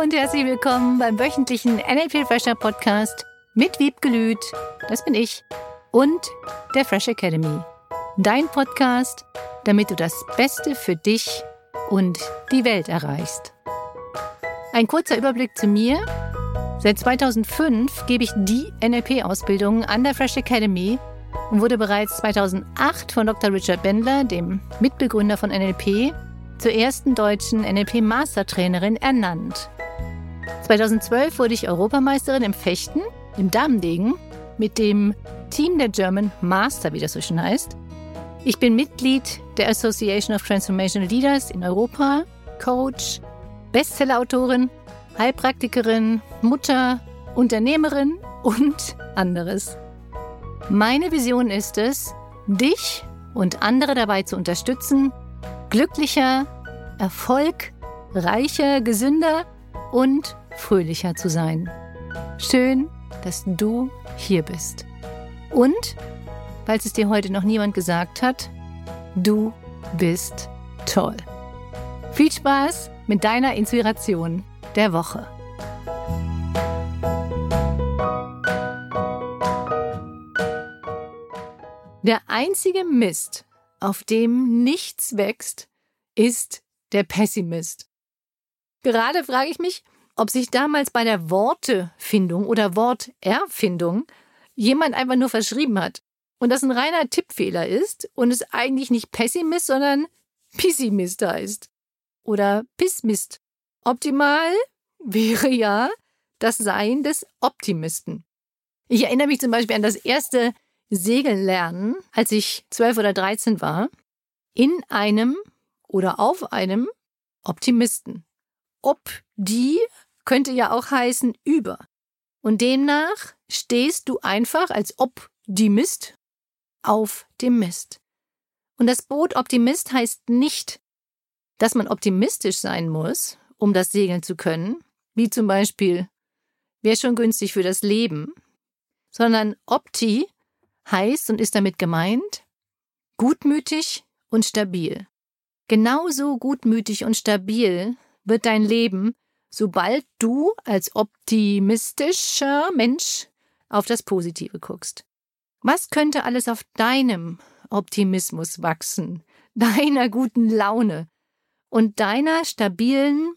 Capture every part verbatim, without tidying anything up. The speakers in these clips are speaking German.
Hallo und herzlich willkommen beim wöchentlichen N L P Fresher Podcast mit Wiebke Lüth, das bin ich, und der Fresh Academy. Dein Podcast, damit du das Beste für dich und die Welt erreichst. Ein kurzer Überblick zu mir. Seit zweitausendfünf gebe ich die N L P-Ausbildung an der Fresh Academy und wurde bereits zweitausendacht von Doktor Richard Bandler, dem Mitbegründer von N L P, zur ersten deutschen N L P-Mastertrainerin ernannt. zweitausendzwölf wurde ich Europameisterin im Fechten, im Damendegen, mit dem Team der German Master, wie das so schön heißt. Ich bin Mitglied der Association of Transformational Leaders in Europa, Coach, Bestsellerautorin, Heilpraktikerin, Mutter, Unternehmerin und anderes. Meine Vision ist es, dich und andere dabei zu unterstützen, glücklicher, erfolgreicher, gesünder und fröhlicher zu sein. Schön, dass du hier bist. Und, falls es dir heute noch niemand gesagt hat, du bist toll. Viel Spaß mit deiner Inspiration der Woche. Der einzige Mist, auf dem nichts wächst, ist der Pessimist. Gerade frage ich mich, ob sich damals bei der Wortefindung oder Worterfindung jemand einfach nur verschrieben hat und das ein reiner Tippfehler ist und es eigentlich nicht Pessimist, sondern Pessimist heißt. Oder Pessimist. Optimal wäre ja das Sein des Optimisten. Ich erinnere mich zum Beispiel an das erste Segellernen, als ich zwölf oder dreizehn war, in einem oder auf einem Optimisten. Ob die könnte ja auch heißen über. Und demnach stehst du einfach als Optimist auf dem Mist. Und das Boot Optimist heißt nicht, dass man optimistisch sein muss, um das segeln zu können, wie zum Beispiel, wäre schon günstig für das Leben, sondern Opti heißt und ist damit gemeint, gutmütig und stabil. Genauso gutmütig und stabil wird dein Leben, sobald du als optimistischer Mensch auf das Positive guckst. Was könnte alles auf deinem Optimismus wachsen, deiner guten Laune und deiner stabilen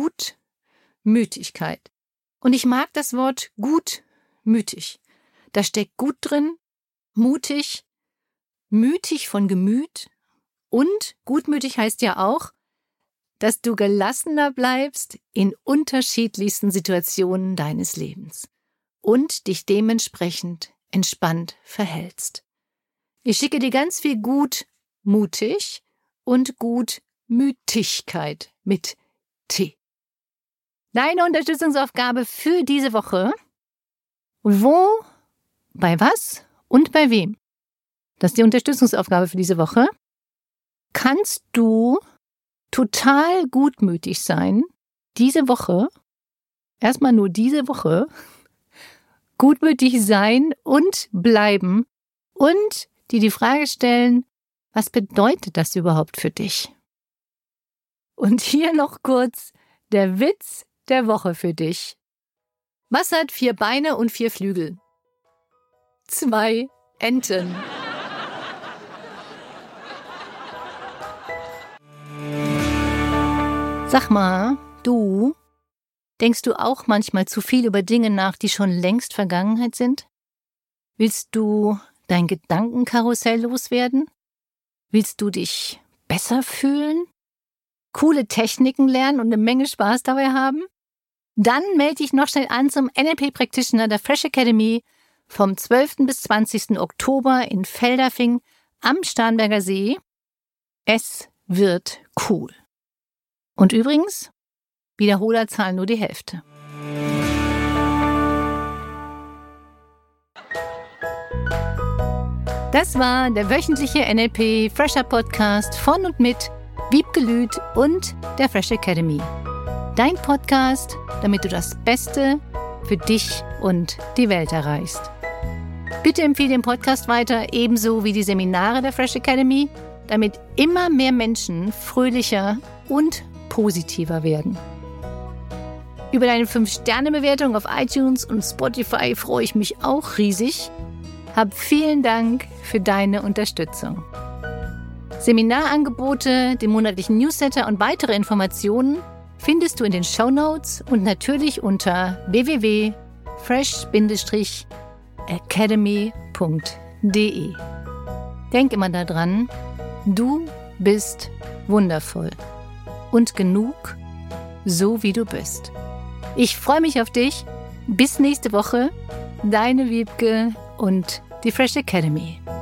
Gutmütigkeit? Und ich mag das Wort gutmütig. Da steckt gut drin, mutig, mütig von Gemüt und gutmütig heißt ja auch, dass du gelassener bleibst in unterschiedlichsten Situationen deines Lebens und dich dementsprechend entspannt verhältst. Ich schicke dir ganz viel gutmutig und Gutmütigkeit mit T. Deine Unterstützungsaufgabe für diese Woche: Wo, bei was und bei wem? Das ist die Unterstützungsaufgabe für diese Woche. Kannst du total gutmütig sein, diese Woche, erstmal nur diese Woche, gutmütig sein und bleiben und dir die Frage stellen, was bedeutet das überhaupt für dich? Und hier noch kurz der Witz der Woche für dich. Was hat vier Beine und vier Flügel? Zwei Enten. Sag mal, du, denkst du auch manchmal zu viel über Dinge nach, die schon längst Vergangenheit sind? Willst du dein Gedankenkarussell loswerden? Willst du dich besser fühlen? Coole Techniken lernen und eine Menge Spaß dabei haben? Dann melde dich noch schnell an zum N L P Practitioner der Fresh Academy vom zwölften bis zwanzigsten Oktober in Feldafing am Starnberger See. Es wird cool. Und übrigens, Wiederholer zahlen nur die Hälfte. Das war der wöchentliche N L P Fresher Podcast von und mit Wiebke Lüth und der Fresh Academy. Dein Podcast, damit du das Beste für dich und die Welt erreichst. Bitte empfehle den Podcast weiter, ebenso wie die Seminare der Fresh Academy, damit immer mehr Menschen fröhlicher und positiver werden. Über deine fünf Sterne Bewertung auf iTunes und Spotify freue ich mich auch riesig. Hab vielen Dank für deine Unterstützung. Seminarangebote, den monatlichen Newsletter und weitere Informationen findest du in den Shownotes und natürlich unter w w w punkt fresh academy punkt d e. Denk immer daran, du bist wundervoll und genug, so wie du bist. Ich freue mich auf dich. Bis nächste Woche. Deine Wiebke und die Fresh Academy.